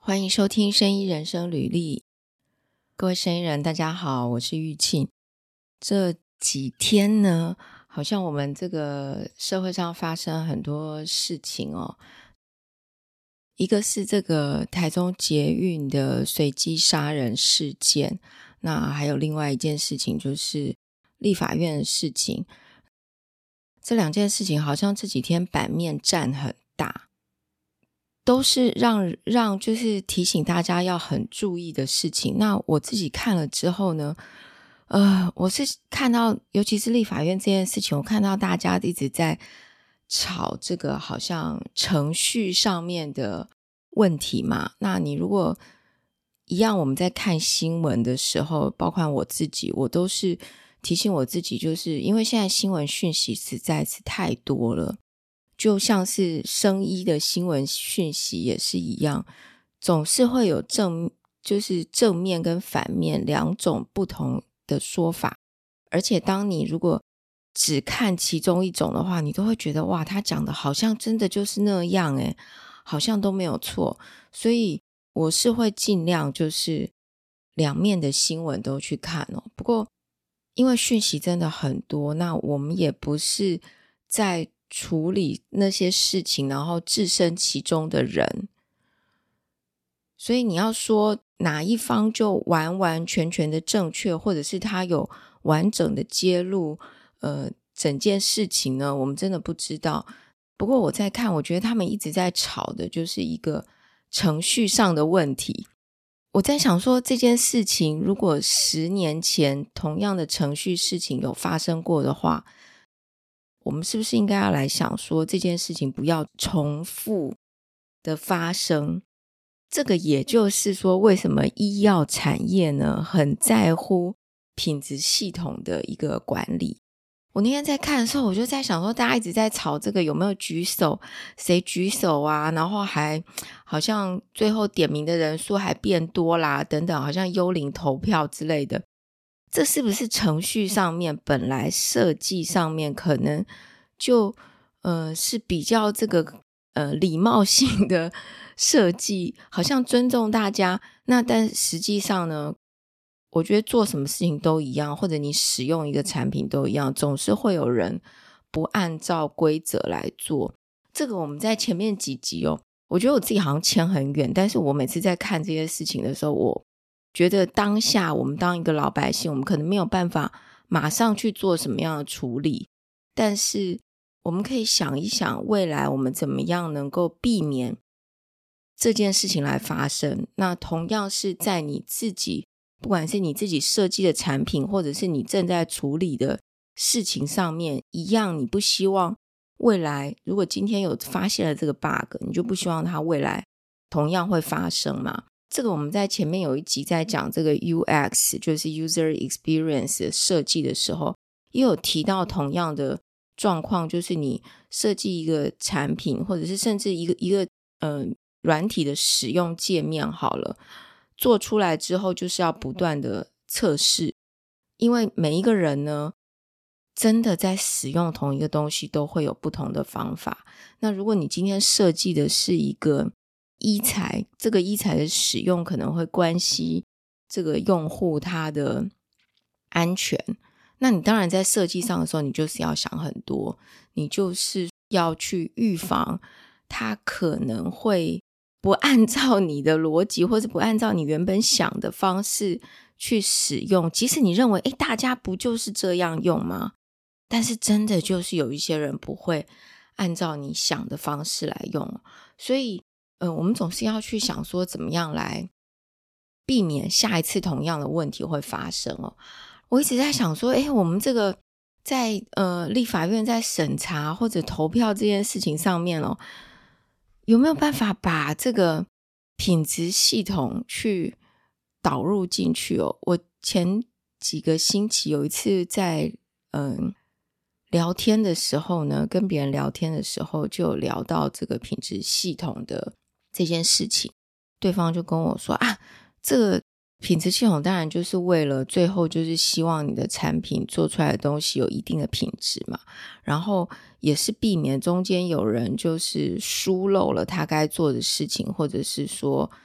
欢迎收听生医人生履历。各位生医人大家好，我是玉庆。这几天呢，好像我们这个社会上发生很多事情哦。一个是这个台中捷运的随机杀人事件，那还有另外一件事情就是立法院的事情。这两件事情好像这几天版面占很大，都是让就是提醒大家要很注意的事情。那我自己看了之后呢，我是看到尤其是立法院这件事情，我看到大家一直在吵这个好像程序上面的问题嘛。那你如果一样我们在看新闻的时候，包括我自己，我都是提醒我自己，就是因为现在新闻讯息实在是太多了，就像是生医的新闻讯息也是一样，总是会有就是正面跟反面两种不同的说法。而且当你如果只看其中一种的话，你都会觉得哇，他讲的好像真的就是那样耶，好像都没有错。所以我是会尽量就是两面的新闻都去看哦。不过因为讯息真的很多，那我们也不是在处理那些事情然后置身其中的人，所以你要说哪一方就完完全全的正确，或者是他有完整的揭露整件事情呢，我们真的不知道。不过我在看，我觉得他们一直在吵的就是一个程序上的问题。我在想说，这件事情如果10年前同样的程序事情有发生过的话，我们是不是应该要来想说这件事情不要重复的发生。这个也就是说为什么医药产业呢很在乎品质系统的一个管理。我那天在看的时候，我就在想说，大家一直在吵这个有没有举手，谁举手啊，然后还好像最后点名的人数还变多啦等等，好像幽灵投票之类的。这是不是程序上面本来设计上面可能就是比较这个礼貌性的设计，好像尊重大家。那但实际上呢，我觉得做什么事情都一样，或者你使用一个产品都一样，总是会有人不按照规则来做。这个我们在前面几集我觉得我自己好像牵很远，但是我每次在看这些事情的时候，我觉得当下我们当一个老百姓，我们可能没有办法马上去做什么样的处理，但是我们可以想一想未来我们怎么样能够避免这件事情来发生。那同样是在你自己，不管是你自己设计的产品，或者是你正在处理的事情上面一样，你不希望未来如果今天有发现了这个 bug， 你就不希望它未来同样会发生嘛。这个我们在前面有一集在讲这个 UX 就是 User Experience 的设计的时候，也有提到同样的状况，就是你设计一个产品，或者是甚至一个软体的使用界面好了，做出来之后就是要不断的测试。因为每一个人呢真的在使用同一个东西都会有不同的方法。那如果你今天设计的是一个医材，这个医材的使用可能会关系这个用户他的安全，那你当然在设计上的时候，你就是要想很多，你就是要去预防他可能会不按照你的逻辑，或者不按照你原本想的方式去使用。即使你认为大家不就是这样用吗？但是真的就是有一些人不会按照你想的方式来用。所以我们总是要去想说怎么样来避免下一次同样的问题会发生我一直在想说我们这个在立法院在审查或者投票这件事情上面有没有办法把这个品质系统去导入进去我前几个星期有一次在聊天的时候呢，跟别人聊天的时候就有聊到这个品质系统的这件事情。对方就跟我说这个品质系统当然就是为了最后就是希望你的产品做出来的东西有一定的品质嘛，然后也是避免中间有人就是疏漏了他该做的事情，或者是说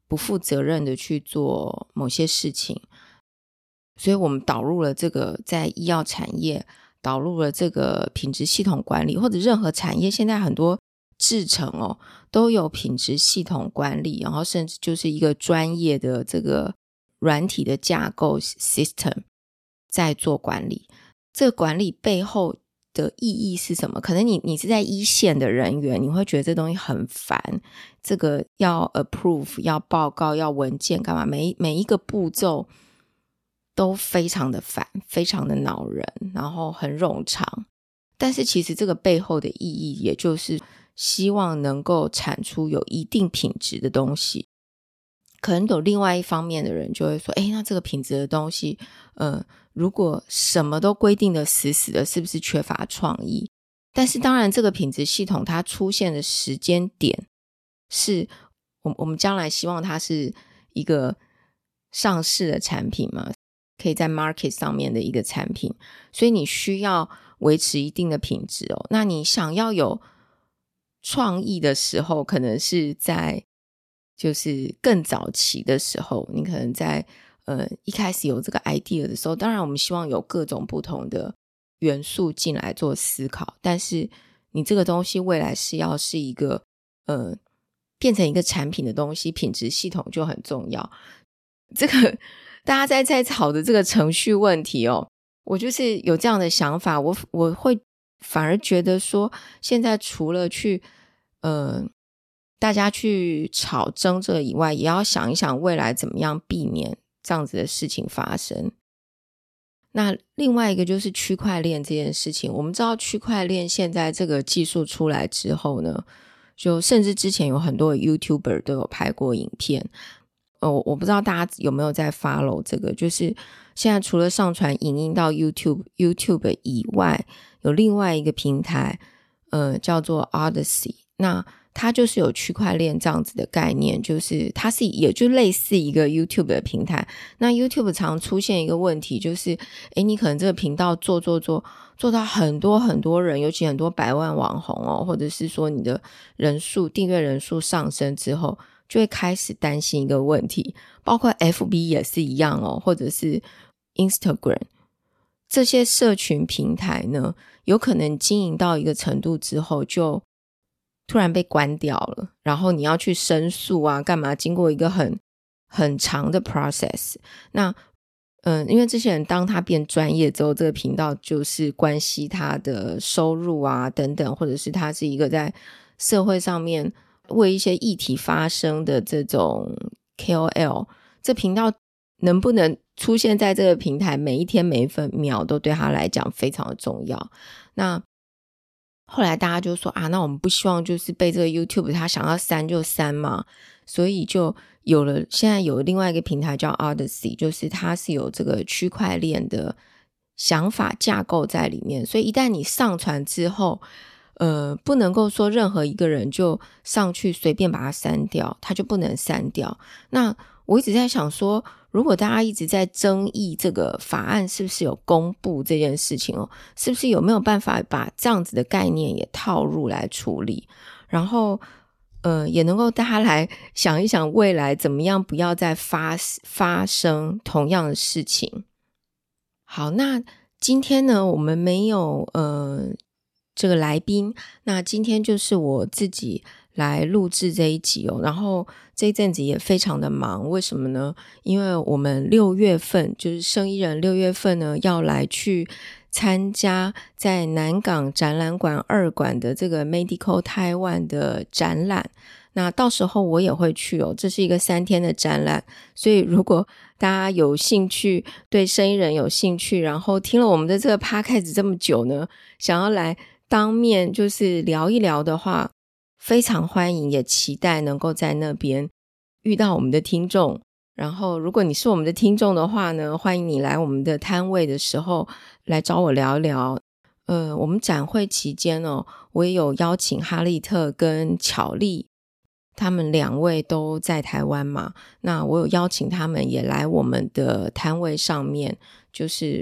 不负责任的去做某些事情。所以我们导入了这个在医药产业，导入了这个品质系统管理，或者任何产业现在很多制程都有品质系统管理，然后甚至就是一个专业的这个软体的架构 system 在做管理。这个管理背后的意义是什么？可能你是在一线的人员，你会觉得这东西很烦，这个要 approve 要报告要文件干嘛，每一个步骤都非常的烦，非常的恼人，然后很冗长。但是其实这个背后的意义也就是希望能够产出有一定品质的东西。可能有另外一方面的人就会说，那这个品质的东西如果什么都规定的死死的，是不是缺乏创意？但是当然这个品质系统它出现的时间点是我们将来希望它是一个上市的产品嘛，可以在 market 上面的一个产品，所以你需要维持一定的品质那你想要有创意的时候，可能是在就是更早期的时候，你可能在一开始有这个 idea 的时候，当然我们希望有各种不同的元素进来做思考，但是你这个东西未来是要是一个变成一个产品的东西，品质系统就很重要。这个大家在吵的这个程序问题我就是有这样的想法，我会反而觉得说，现在除了去大家去吵争这以外，也要想一想未来怎么样避免这样子的事情发生。那另外一个就是区块链这件事情，我们知道区块链现在这个技术出来之后呢，就甚至之前有很多 YouTuber 都有拍过影片我不知道大家有没有在 follow 这个，就是现在除了上传影音到 YouTube 以外，有另外一个平台叫做 Odyssey， 那它就是有区块链这样子的概念，就是它是也就类似一个 YouTube 的平台。那 YouTube 常出现一个问题，就是你可能这个频道做到很多很多人，尤其很多百万网红或者是说你的订阅人数上升之后，就会开始担心一个问题，包括 FB 也是一样或者是 Instagram 这些社群平台呢，有可能经营到一个程度之后就突然被关掉了，然后你要去申诉干嘛，经过一个很长的 process。 那因为这些人当他变专业之后，这个频道就是关系他的收入等等，或者是他是一个在社会上面为一些议题发声的这种 KOL， 这频道能不能出现在这个平台，每一天每一分秒都对他来讲非常的重要。那后来大家就说那我们不希望就是被这个 YouTube 他想要删就删嘛，所以就现在有另外一个平台叫 Odyssey， 就是它是有这个区块链的想法架构在里面，所以一旦你上传之后不能够说任何一个人就上去随便把它删掉，它就不能删掉。那我一直在想说，如果大家一直在争议这个法案是不是有公布这件事情是不是有没有办法把这样子的概念也套入来处理，然后也能够大家来想一想未来怎么样不要再发生同样的事情。好，那今天呢我们没有这个来宾，那今天就是我自己来录制这一集然后这一阵子也非常的忙，为什么呢？因为我们6月份就是生意人6月份呢要来去参加在南港展览馆2馆的这个 Medical Taiwan 的展览，那到时候我也会去这是一个3天的展览，所以如果大家有兴趣，对生意人有兴趣，然后听了我们的这个 podcast 这么久呢，想要来当面就是聊一聊的话，非常欢迎，也期待能够在那边遇到我们的听众。然后如果你是我们的听众的话呢，欢迎你来我们的摊位的时候来找我聊一聊。我们展会期间我也有邀请哈利特跟巧丽，他们2位都在台湾嘛，那我有邀请他们也来我们的摊位上面，就是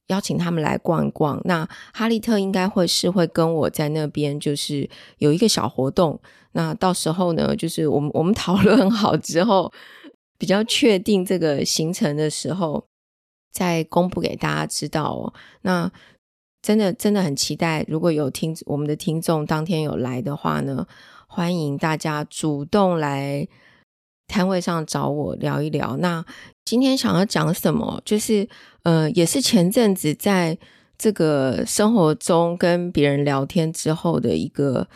邀请他们来逛一逛。那哈利特应该会跟我在那边就是有一个小活动，那到时候呢就是我们讨论好之后比较确定这个行程的时候再公布给大家知道哦。那真的很期待，如果有我们的听众当天有来的话呢，欢迎大家主动来摊位上找我聊一聊。那今天想要讲什么，就是也是前阵子在这个生活中跟别人聊天之后的一个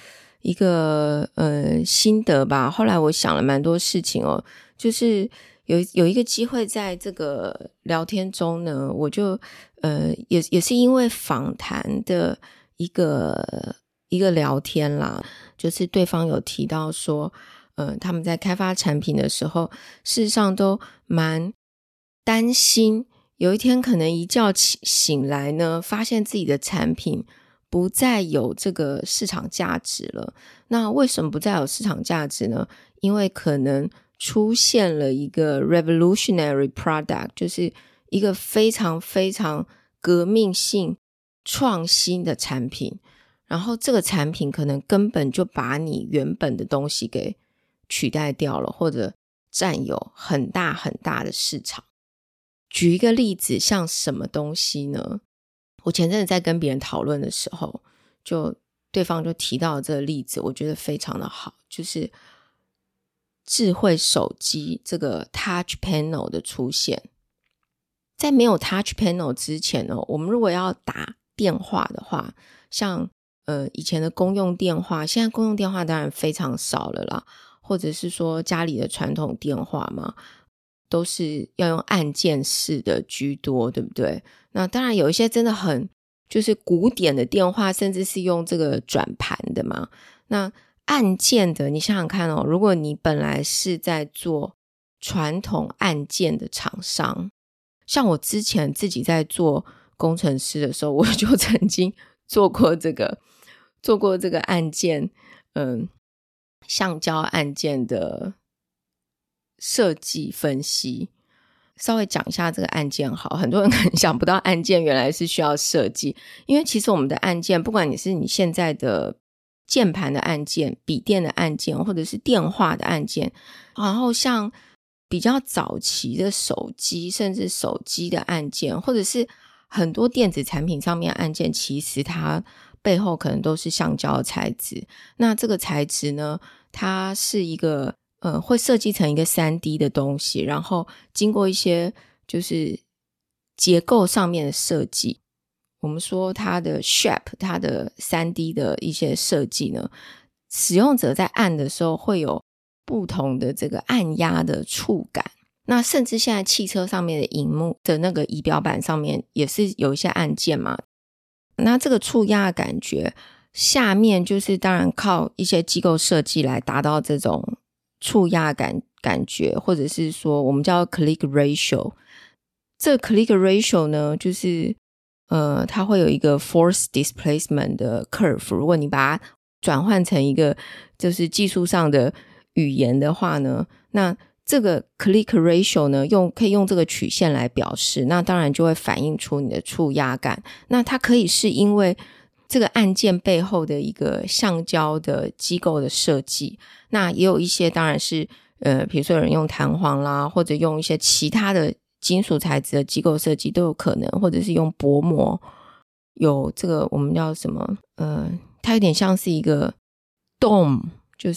心得吧。后来我想了蛮多事情哦，就是有一个机会在这个聊天中呢，我就也是因为访谈的一个聊天啦，就是对方有提到说他们在开发产品的时候事实上都蛮担心有一天可能一觉醒来呢，发现自己的产品不再有这个市场价值了。那为什么不再有市场价值呢？因为可能出现了一个 revolutionary product， 就是一个非常非常革命性创新的产品，然后这个产品可能根本就把你原本的东西给取代掉了，或者占有很大很大的市场。举一个例子，像什么东西呢？我前阵子在跟别人讨论的时候，对方就提到这个例子，我觉得非常的好，就是智慧手机这个 Touch Panel 的出现。在没有 Touch Panel 之前呢，我们如果要打电话的话，像以前的公用电话，现在公用电话当然非常少了啦，或者是说家里的传统电话嘛，都是要用按键式的居多，对不对？那当然有一些真的很就是古典的电话，甚至是用这个转盘的嘛。那按键的，你想想看哦，如果你本来是在做传统按键的厂商，像我之前自己在做工程师的时候，我就曾经做过这个按键橡胶按键的设计分析。稍微讲一下这个按键好，很多人可能想不到按键原来是需要设计，因为其实我们的按键，不管你是你现在的键盘的按键、笔电的按键，或者是电话的按键，然后像比较早期的手机，甚至手机的按键，或者是很多电子产品上面的按键，其实它背后可能都是橡胶的材质。那这个材质呢，它是一个会设计成一个 3D 的东西，然后经过一些就是结构上面的设计，我们说它的 shape， 它的 3D 的一些设计呢，使用者在按的时候会有不同的这个按压的触感。那甚至现在汽车上面的荧幕的那个仪表板上面也是有一些按键嘛，那这个触压的感觉下面就是当然靠一些机构设计来达到这种触压感觉，或者是说我们叫 click ratio。 这个 click ratio 呢，就是它会有一个 force displacement 的 curve， 如果你把它转换成一个就是技术上的语言的话呢，那这个 click ratio 呢可以用这个曲线来表示，那当然就会反映出你的触压感。那它可以是因为这个按键背后的一个橡胶的机构的设计，那也有一些当然是比如说有人用弹簧啦，或者用一些其他的金属材质的机构设计都有可能，或者是用薄膜，有这个我们叫什么它有点像是一个 dome， 就是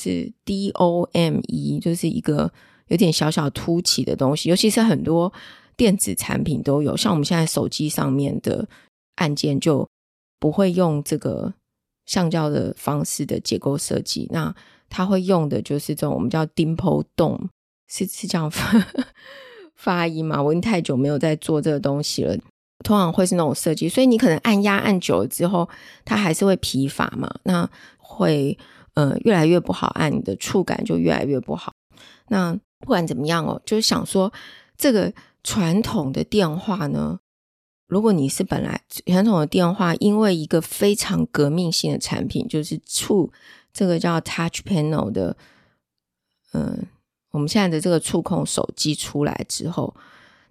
DOME， 就是一个有点小小凸起的东西，尤其是很多电子产品都有，像我们现在手机上面的按键就不会用这个橡胶的方式的结构设计，那它会用的就是这种我们叫 dimple dome， 是这样发音吗？我已经太久没有在做这个东西了，通常会是那种设计，所以你可能按压按久了之后它还是会疲乏嘛，那会越来越不好按，你的触感就越来越不好。那不管怎么样哦，就是想说这个传统的电话呢，如果你是本来传统的电话，因为一个非常革命性的产品，就是这个叫 Touch Panel 的我们现在的这个触控手机出来之后，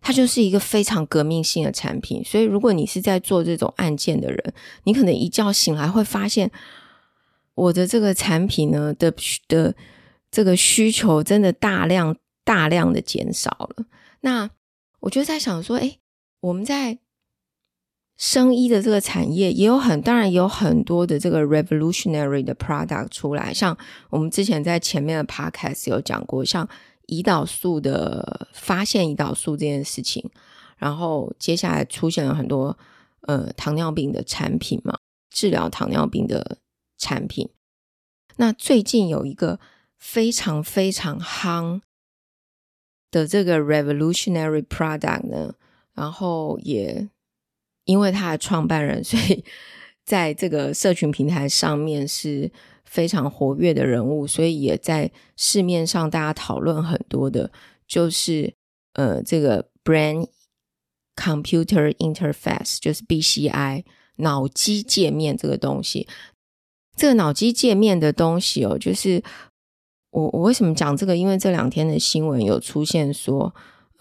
它就是一个非常革命性的产品。所以如果你是在做这种案件的人，你可能一觉醒来会发现我的这个产品呢的这个需求真的大量的减少了。那我就在想说，我们在生医的这个产业当然也有很多的这个 revolutionary 的 product 出来，像我们之前在前面的 podcast 有讲过，像胰岛素的发现胰岛素这件事情，然后接下来出现了很多糖尿病的产品嘛，治疗糖尿病的产品。那最近有一个非常非常夯的这个 revolutionary product 呢，然后也因为他的创办人，所以在这个社群平台上面是非常活跃的人物，所以也在市面上大家讨论很多的，就是这个 Brain Computer Interface， 就是 BCI 脑机界面这个东西。这个脑机界面的东西就是我为什么讲这个，因为这2天的新闻有出现说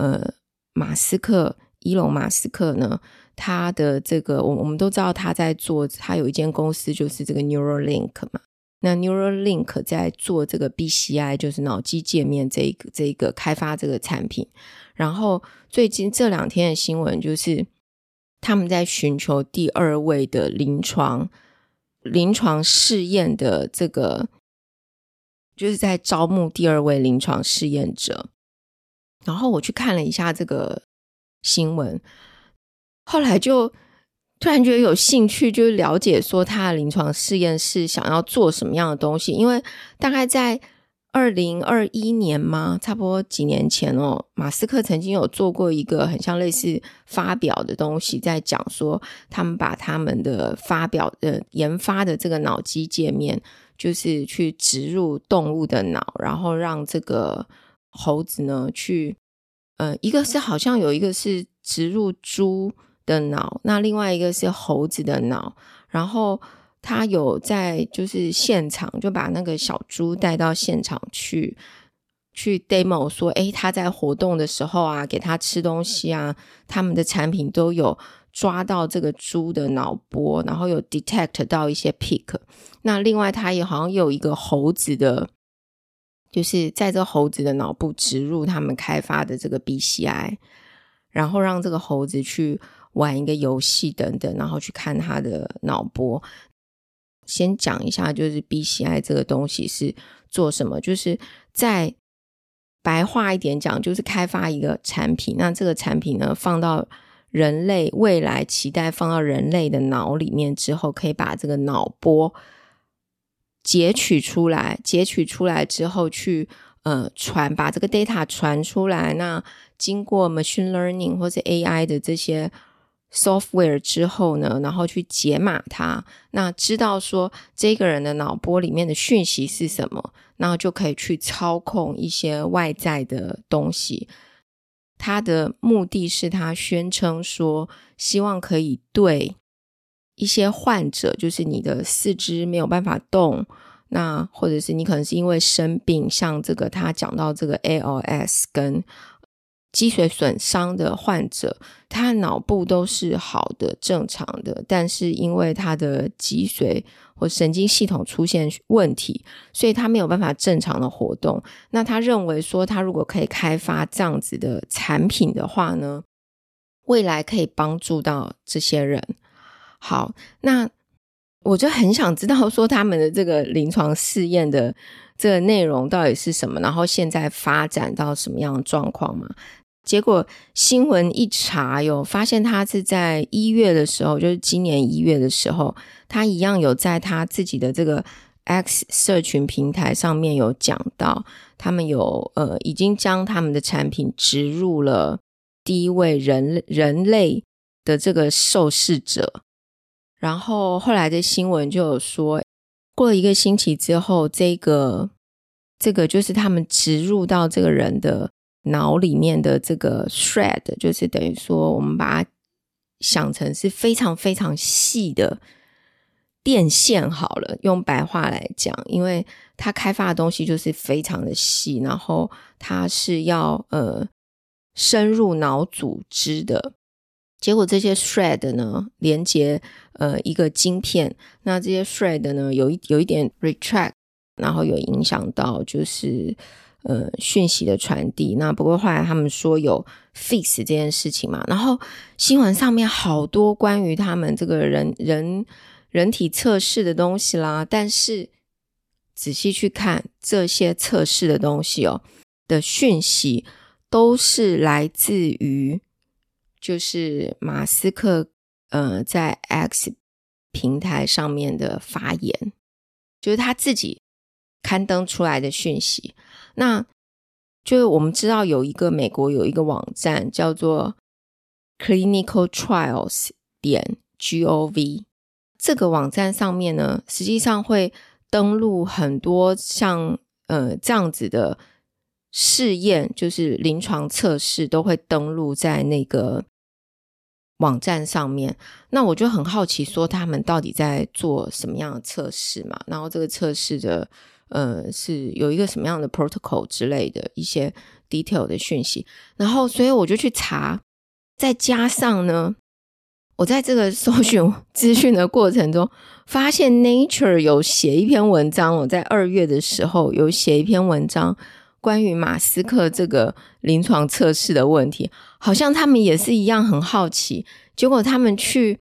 伊隆马斯克呢，他的这个我们都知道他在做，他有一间公司就是这个 Neuralink 嘛，那 Neuralink 在做这个 BCI 就是脑机界面这个开发这个产品。然后最近这2天的新闻就是他们在寻求第2位的临床试验的这个，就是在招募第2位临床试验者。然后我去看了一下这个新闻，后来就突然觉得有兴趣，就是了解说他的临床试验是想要做什么样的东西。因为大概在2021年嘛，差不多几年前马斯克曾经有做过一个很像类似发表的东西，在讲说他们把他们的研发的这个脑机界面，就是去植入动物的脑，然后让这个猴子呢去一个是好像有一个是植入猪的脑，那另外一个是猴子的脑，然后他有在就是现场就把那个小猪带到现场去 demo 说他在活动的时候啊，给他吃东西啊，他们的产品都有抓到这个猪的脑波，然后有 detect 到一些 peak。 那另外他也好像有一个猴子的，就是在这猴子的脑部植入他们开发的这个 BCI， 然后让这个猴子去玩一个游戏等等，然后去看他的脑波。先讲一下就是 BCI 这个东西是做什么，就是在白话一点讲，就是开发一个产品，那这个产品呢放到人类，未来期待放到人类的脑里面之后，可以把这个脑波截取出来之后去把这个 data 传出来，那经过 machine learning 或是 AI 的这些 software 之后呢，然后去解码它，那知道说这个人的脑波里面的讯息是什么，那就可以去操控一些外在的东西。他的目的是他宣称说希望可以对一些患者，就是你的四肢没有办法动，那或者是你可能是因为生病，像这个他讲到这个 ALS 跟脊髓损伤的患者，他的脑部都是好的正常的，但是因为他的脊髓或神经系统出现问题，所以他没有办法正常的活动。那他认为说他如果可以开发这样子的产品的话呢，未来可以帮助到这些人。好，那我就很想知道说他们的这个临床试验的这个内容到底是什么，然后现在发展到什么样的状况嘛。结果新闻一查，有发现他是在1月的时候，就是今年1月的时候，他一样有在他自己的这个 X 社群平台上面有讲到，他们有已经将他们的产品植入了第一位人类的这个受试者。然后后来的新闻就有说，过了1个星期之后，这个就是他们植入到这个人的脑里面的这个 thread， 就是等于说我们把它想成是非常非常细的电线好了，用白话来讲，因为他开发的东西就是非常的细，然后他是要深入脑组织的。结果这些 thread 呢连接一个晶片，那这些 thread 呢有一点 retract， 然后有影响到就是讯息的传递。那不过后来他们说有 fix 这件事情嘛，然后新闻上面好多关于他们这个人体测试的东西啦，但是仔细去看这些测试的东西的讯息都是来自于就是马斯克在 X 平台上面的发言，就是他自己刊登出来的讯息。那就是我们知道美国有一个网站叫做 clinicaltrials.gov， 这个网站上面呢实际上会登录很多像这样子的试验，就是临床测试都会登录在那个网站上面。那我就很好奇说他们到底在做什么样的测试嘛，然后这个测试的是有一个什么样的 protocol 之类的一些 detail 的讯息，然后所以我就去查，再加上呢我在这个搜寻资讯的过程中发现 Nature 有写一篇文章，我在2月的时候有写一篇文章关于马斯克这个临床测试的问题，好像他们也是一样很好奇，结果他们去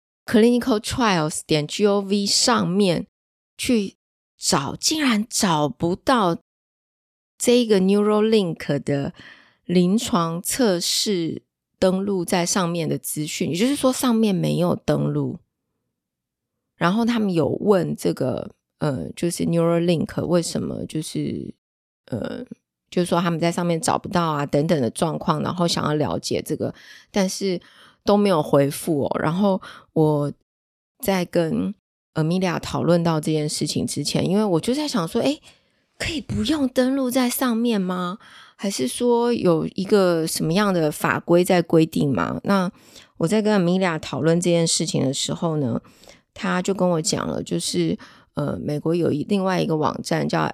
clinicaltrials.gov 上面去找，竟然找不到这个 Neuralink 的临床测试登录在上面的资讯，也就是说上面没有登录。然后他们有问这个就是 Neuralink 为什么就是说他们在上面找不到啊等等的状况，然后想要了解这个，但是都没有回复然后我在跟Amelia 讨论到这件事情之前，因为我就在想说可以不用登录在上面吗？还是说有一个什么样的法规在规定吗？那我在跟 Amelia 讨论这件事情的时候呢，他就跟我讲了，就是美国有另外一个网站叫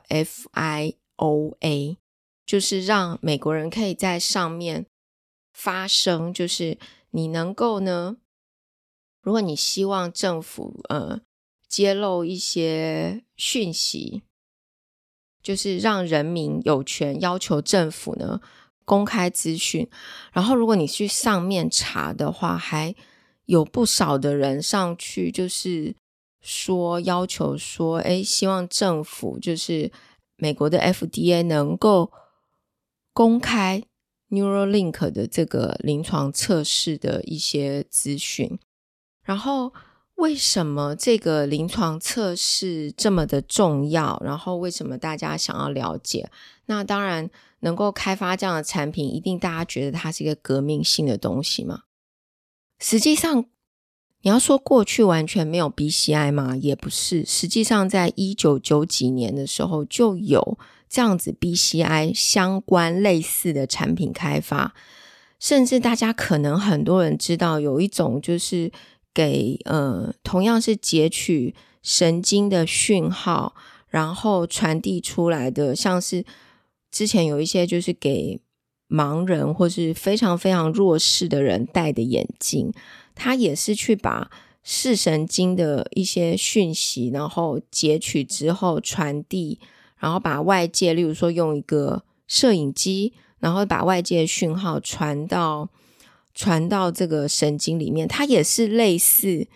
FIOA， 就是让美国人可以在上面发声，就是你能够呢，如果你希望政府揭露一些讯息，就是让人民有权要求政府呢公开资讯，然后如果你去上面查的话，还有不少的人上去就是说要求说希望政府就是美国的 FDA 能够公开 Neuralink 的这个临床测试的一些资讯。然后为什么这个临床测试这么的重要，然后为什么大家想要了解？那当然能够开发这样的产品，一定大家觉得它是一个革命性的东西嘛。实际上你要说过去完全没有 BCI 吗？也不是，实际上在1990几年的时候就有这样子 BCI 相关类似的产品开发，甚至大家可能很多人知道有一种就是给同样是截取神经的讯号然后传递出来的，像是之前有一些就是给盲人或是非常非常弱势的人戴的眼镜，它也是去把视神经的一些讯息然后截取之后传递，然后把外界例如说用一个摄影机然后把外界的讯号传到这个神经里面，它也是类似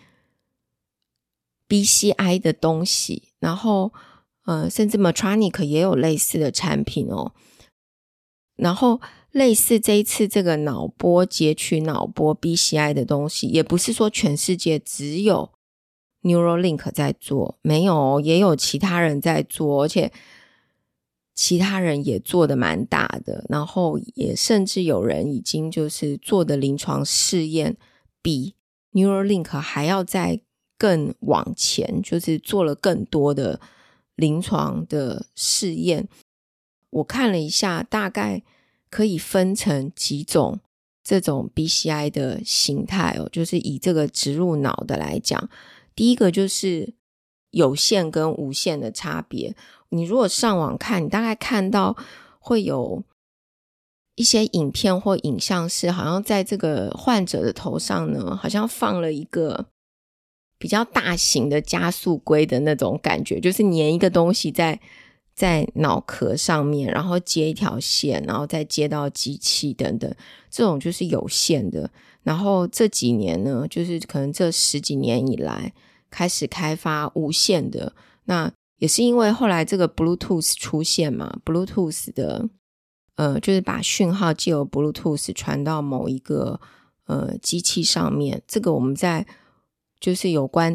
BCI 的东西，然后甚至 Medtronic 也有类似的产品然后类似这一次这个脑波截取脑波 BCI 的东西，也不是说全世界只有 Neuralink 在做，没有也有其他人在做，而且其他人也做得蛮大的，然后也甚至有人已经就是做的临床试验比 Neuralink 还要再更往前，就是做了更多的临床的试验。我看了一下，大概可以分成几种这种 BCI 的形态就是以这个植入脑的来讲，第一个就是有线跟无线的差别。你如果上网看，你大概看到会有一一些影片或影像是好像在这个患者的头上呢，好像放了一个比较大型的加速龟的那种感觉，就是粘一个东西在脑壳上面，然后接一条线，然后再接到机器等等，这种就是有线的。然后这几年呢，就是可能这10几年以来开始开发无线的，那也是因为后来这个 Bluetooth 出现嘛， Bluetooth 的就是把讯号藉由 Bluetooth 传到某一个机器上面。这个我们在就是有关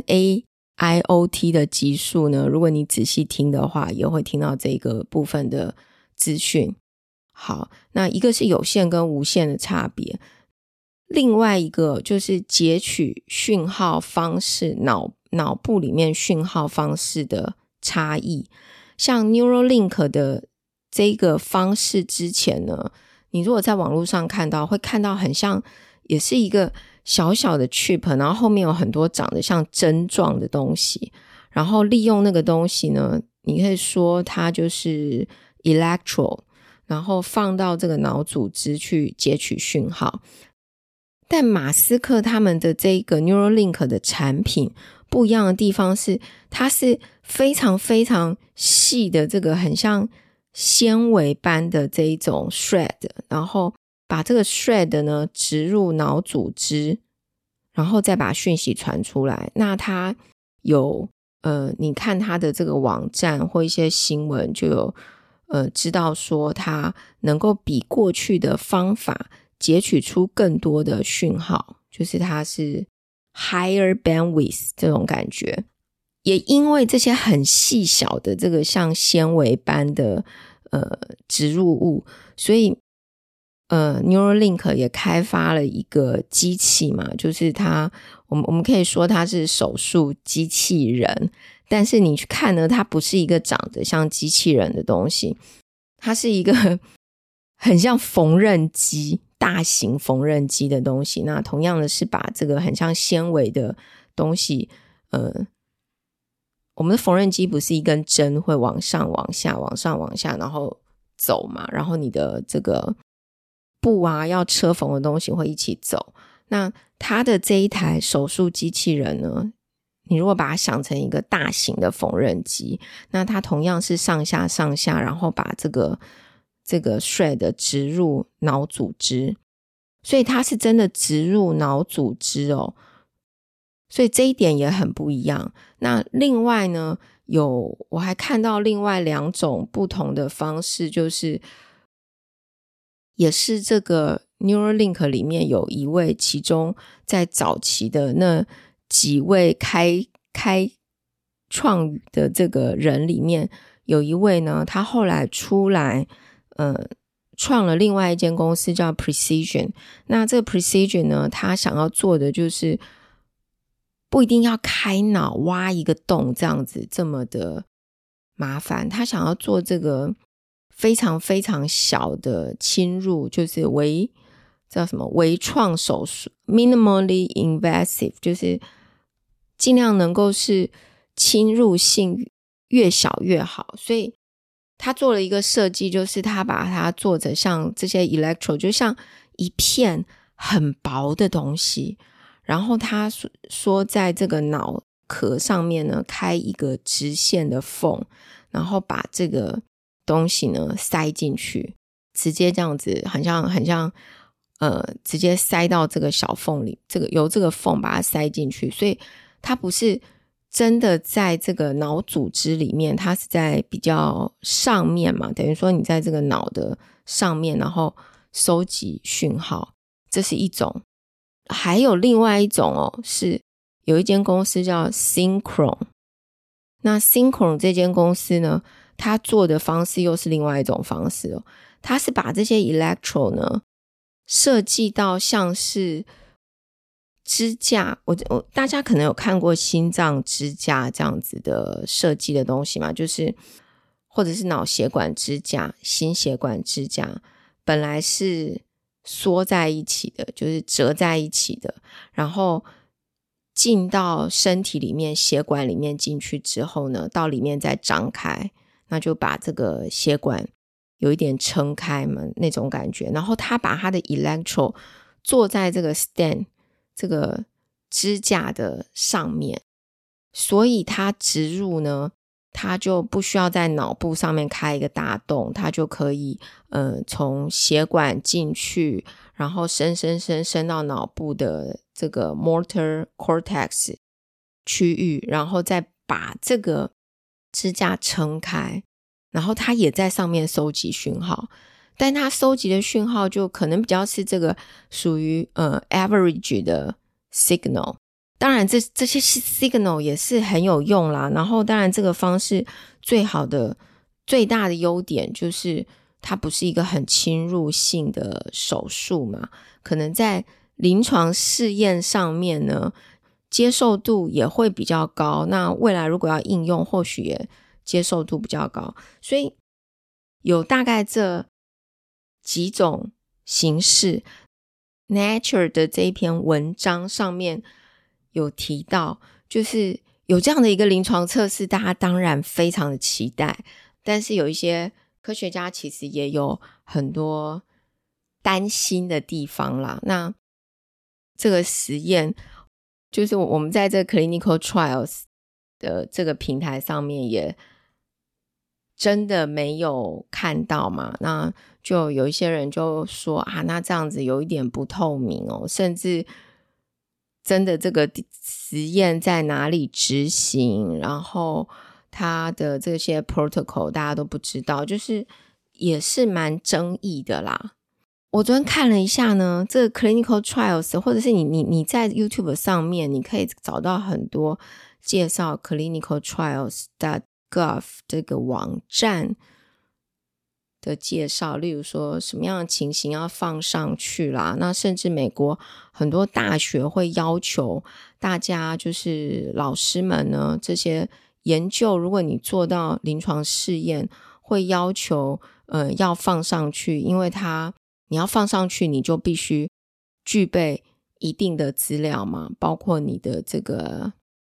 AIoT 的集数呢，如果你仔细听的话也会听到这个部分的资讯。好，那一个是有线跟无线的差别，另外一个就是截取讯号方式，脑部里面讯号方式的差异。像 Neuralink 的这个方式之前呢，你如果在网络上看到，会看到很像也是一个小小的 chip， 然后后面有很多长得像针状的东西，然后利用那个东西呢，你可以说它就是 electro， 然后放到这个脑组织去截取讯号。但马斯克他们的这个 Neuralink 的产品不一样的地方是，它是非常非常细的，这个很像纤维般的这一种 thread， 然后把这个 thread 呢植入脑组织，然后再把讯息传出来。那它有你看它的这个网站或一些新闻就有知道说它能够比过去的方法截取出更多的讯号，就是它是 higher bandwidth 这种感觉。也因为这些很细小的这个像纤维般的植入物，所以Neuralink 也开发了一个机器嘛，就是我们可以说它是手术机器人，但是你去看呢，它不是一个长得像机器人的东西，它是一个很像缝纫机，大型缝纫机的东西。那同样的是把这个很像纤维的东西我们的缝纫机不是一根针会往上往下往上往下然后走嘛，然后你的这个布啊要车缝的东西会一起走。那它的这一台手术机器人呢，你如果把它想成一个大型的缝纫机，那它同样是上下上下，然后把这个 thread 植入脑组织，所以它是真的植入脑组织哦，所以这一点也很不一样。那另外呢，我还看到另外2种不同的方式，就是也是这个 Neuralink 里面有一位，其中在早期的那几位开创的这个人里面有一位呢，他后来出来创了另外一间公司叫 Precision。 那这个 Precision 呢，他想要做的就是不一定要开脑挖一个洞这样子这么的麻烦，他想要做这个非常非常小的侵入，就是微创手术 minimally invasive， 就是尽量能够是侵入性越小越好。所以他做了一个设计，就是他把它做着像这些 electro 就像一片很薄的东西，然后他说在这个脑壳上面呢开一个直线的缝，然后把这个东西呢塞进去，直接这样子很像直接塞到这个小缝里，由这个缝把它塞进去。所以它不是真的在这个脑组织里面，它是在比较上面嘛，等于说你在这个脑的上面，然后收集讯号，这是一种。还有另外一种是有一间公司叫 Synchron。 那 Synchron 这间公司呢，它做的方式又是另外一种方式它是把这些 electro 呢设计到像是支架，大家可能有看过心脏支架这样子的设计的东西嘛，就是或者是脑血管支架、心血管支架，本来是缩在一起的，就是折在一起的，然后进到身体里面，血管里面进去之后呢，到里面再张开，那就把这个血管有一点撑开嘛那种感觉，然后他把他的 electro 坐在这个 stand 这个支架的上面，所以他植入呢他就不需要在脑部上面开一个大洞，他就可以从血管进去，然后伸到脑部的这个 motor cortex 区域，然后再把这个支架撑开，然后他也在上面收集讯号，但他收集的讯号就可能比较是这个属于average 的 signal，当然这些 signal 也是很有用啦，然后当然这个方式最大的优点就是它不是一个很侵入性的手术嘛，可能在临床试验上面呢接受度也会比较高，那未来如果要应用或许也接受度比较高，所以有大概这几种形式。 Nature 的这一篇文章上面有提到，就是有这样的一个临床测试，大家当然非常的期待，但是有一些科学家其实也有很多担心的地方啦。那这个实验就是我们在这个 Clinical Trials 的这个平台上面也真的没有看到嘛，那就有一些人就说啊，那这样子有一点不透明哦，甚至真的这个实验在哪里执行，然后它的这些 protocol 大家都不知道，就是也是蛮争议的啦。我昨天看了一下呢，这个 clinical trials 或者是你在 YouTube 上面你可以找到很多介绍 clinicaltrials.gov 这个网站的介绍，例如说什么样的情形要放上去啦，那甚至美国很多大学会要求大家就是老师们呢，这些研究如果你做到临床试验会要求要放上去，因为你要放上去你就必须具备一定的资料嘛，包括你的这个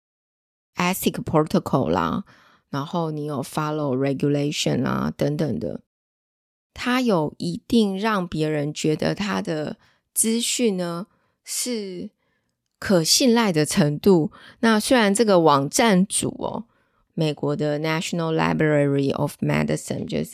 ethic protocol 啦，然后你有 follow regulation 啦等等的，它有一定让别人觉得它的资讯呢是可信赖的程度。那虽然这个网站主美国的 National Library of Medicine 就是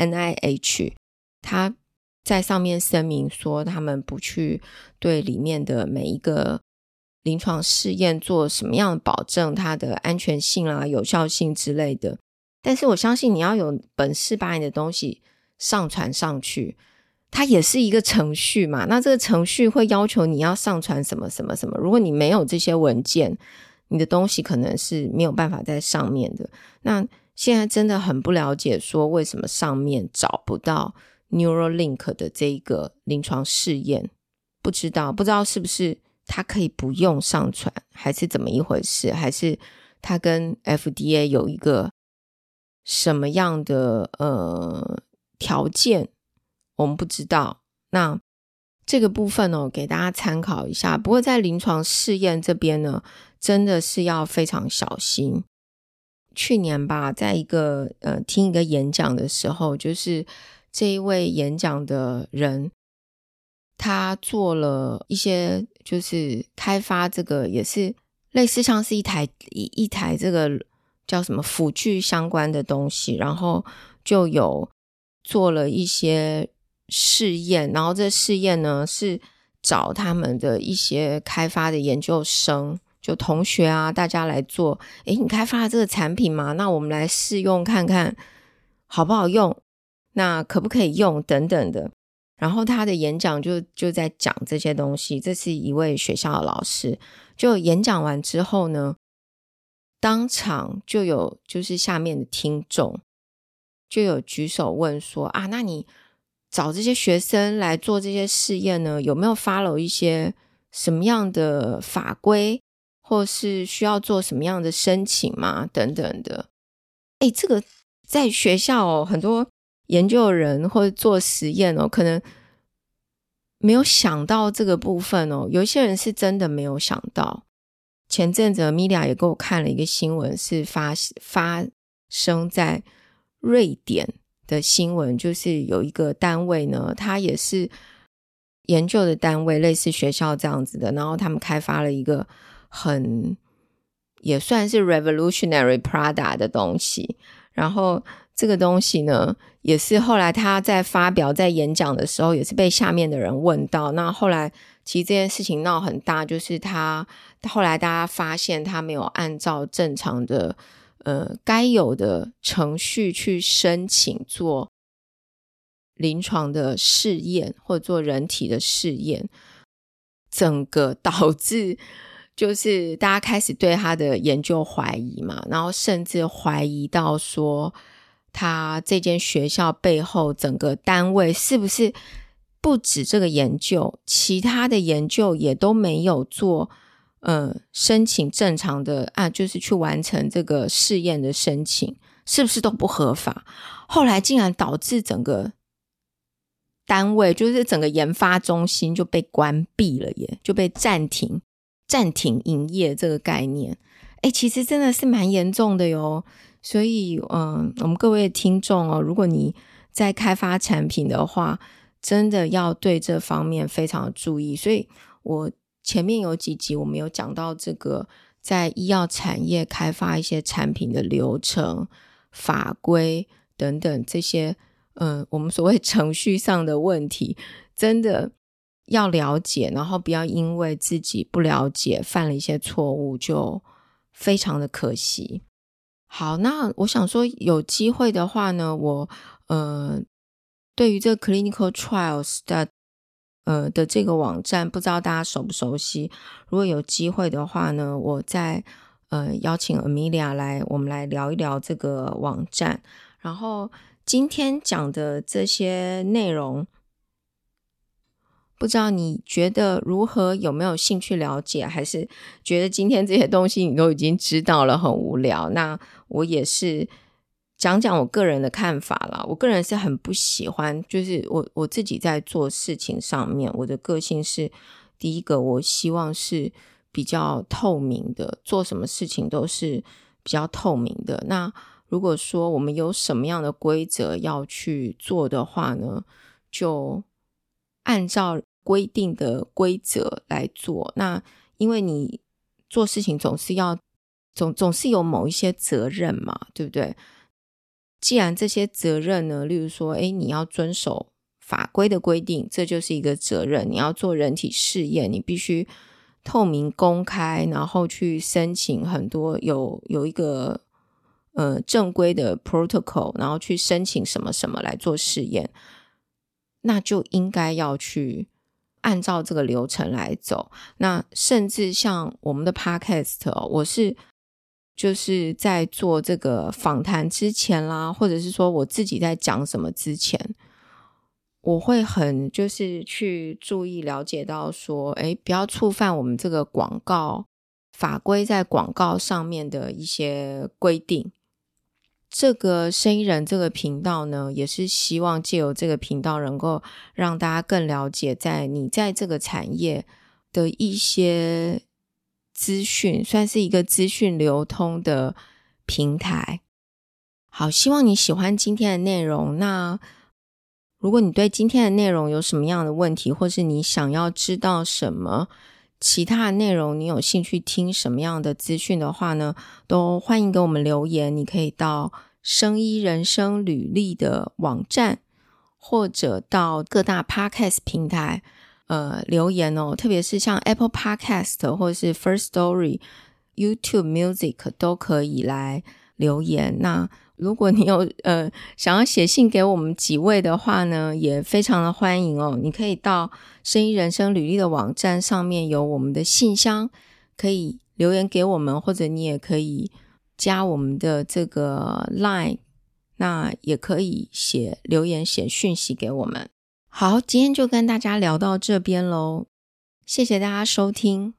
NIH 它在上面声明说他们不去对里面的每一个临床试验做什么样的保证它的安全性啦、有效性之类的，但是我相信你要有本事把你的东西上传上去，它也是一个程序嘛，那这个程序会要求你要上传什么什么什么，如果你没有这些文件，你的东西可能是没有办法在上面的。那现在真的很不了解说为什么上面找不到 Neuralink 的这个临床试验，不知道是不是它可以不用上传，还是怎么一回事，还是它跟 FDA 有一个什么样的条件，我们不知道。那这个部分给大家参考一下。不过在临床试验这边呢，真的是要非常小心。去年吧，在一个听一个演讲的时候，就是这一位演讲的人，他做了一些就是开发这个也是类似像是一台这个叫什么辅具相关的东西，然后就有做了一些试验，然后这试验呢是找他们的一些开发的研究生，就同学啊，大家来做，你开发了这个产品嘛，那我们来试用看看好不好用，那可不可以用等等的。然后他的演讲就在讲这些东西，这是一位学校的老师，就演讲完之后呢，当场就有就是下面的听众就有举手问说啊，那你找这些学生来做这些试验呢，有没有 follow 一些什么样的法规，或是需要做什么样的申请吗？等等的。这个在学校很多研究人或者做实验可能没有想到这个部分有一些人是真的没有想到。前阵子 Media 也给我看了一个新闻，是发生在瑞典的新闻，就是有一个单位呢，它也是研究的单位，类似学校这样子的，然后他们开发了一个也算是 revolutionary Prada 的东西，然后这个东西呢也是后来他在发表在演讲的时候也是被下面的人问到，那后来其实这件事情闹很大，就是他后来大家发现他没有按照正常的该有的程序去申请做临床的试验或者做人体的试验，整个导致就是大家开始对他的研究怀疑嘛，然后甚至怀疑到说他这间学校背后整个单位是不是不止这个研究，其他的研究也都没有做申请正常的就是去完成这个试验的申请，是不是都不合法？后来竟然导致整个单位就是整个研发中心就被关闭了耶，就被暂停营业这个概念。其实真的是蛮严重的哟。所以我们各位听众如果你在开发产品的话，真的要对这方面非常注意。所以我前面有几集我们有讲到这个在医药产业开发一些产品的流程、法规等等这些我们所谓程序上的问题，真的要了解，然后不要因为自己不了解犯了一些错误就非常的可惜。好，那我想说有机会的话呢，我对于这个 clinical trials 的这个网站不知道大家熟不熟悉，如果有机会的话呢，我再邀请 Amelia 来我们来聊一聊这个网站。然后今天讲的这些内容不知道你觉得如何，有没有兴趣了解，还是觉得今天这些东西你都已经知道了很无聊？那我也是讲讲我个人的看法啦。我个人是很不喜欢，就是我自己在做事情上面，我的个性是第一个我希望是比较透明的，做什么事情都是比较透明的。那如果说我们有什么样的规则要去做的话呢，就按照规定的规则来做。那因为你做事情总是有某一些责任嘛，对不对？既然这些责任呢，例如说你要遵守法规的规定，这就是一个责任。你要做人体试验，你必须透明公开，然后去申请很多有一个正规的 protocol， 然后去申请什么什么来做试验，那就应该要去按照这个流程来走。那甚至像我们的 podcast，我是就是在做这个访谈之前啦，或者是说我自己在讲什么之前，我会很就是去注意了解到说不要触犯我们这个广告法规在广告上面的一些规定。这个生意人这个频道呢，也是希望借由这个频道能够让大家更了解你在这个产业的一些资讯，算是一个资讯流通的平台。好，希望你喜欢今天的内容。那如果你对今天的内容有什么样的问题，或是你想要知道什么其他的内容，你有兴趣听什么样的资讯的话呢，都欢迎给我们留言。你可以到生医人生履历的网站，或者到各大 podcast 平台留言哦，特别是像 Apple Podcast 或是 First Story、 YouTube Music 都可以来留言。那如果你有想要写信给我们几位的话呢，也非常的欢迎哦。你可以到生医人生履历的网站上面有我们的信箱，可以留言给我们，或者你也可以加我们的这个 Line， 那也可以留言写讯息给我们。好，今天就跟大家聊到这边咯，谢谢大家收听。